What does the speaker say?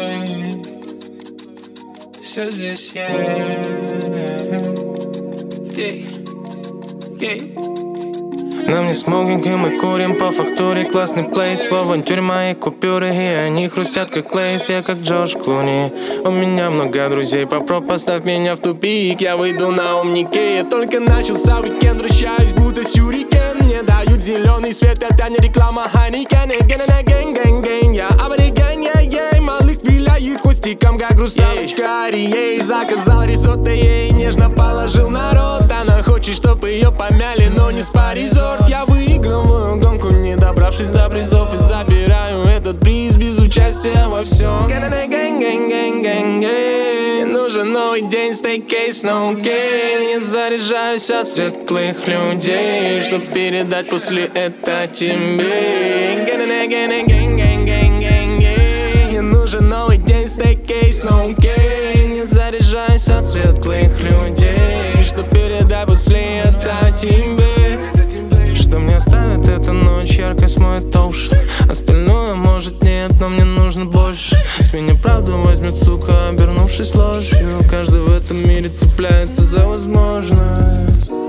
place. Все здесь есть. Нам не смокинг, и мы курим по фактуре. Классный плейс, в авантюре мои купюры, и они хрустят как лейс. Я как Джордж Клуни, у меня много друзей. Попробуй поставь меня в тупик, я выйду на умнике. Я только начался уикенд, вращаюсь будто сюрикен. Мне дают зеленый свет, это не реклама Хайникен. Ген, я абориген, ей малых виляет хвостиком, как русалочка Арией. Заказал ризотто, ей нежно положил на рот. Она хочет, чтобы ее помяли, но не спа-резорт. Я выигрываю гонку, не добравшись до призов, и забираю этот приз без участия во всем. Мне нужен новый день, стейкейс, no gain. Я заряжаюсь от светлых людей, чтоб передать после это тебе. Мне нужен новый день, стейкейс, no gain. Я заряжаюсь от светлых людей, чтоб передать после это тебе. Что мне оставит эта ночь, яркость моет ocean. Остальное может нет, но мне нужно больше. С меня правду возьмет, сука, обернувшись ложью. Каждый в этом мире цепляется за возможность.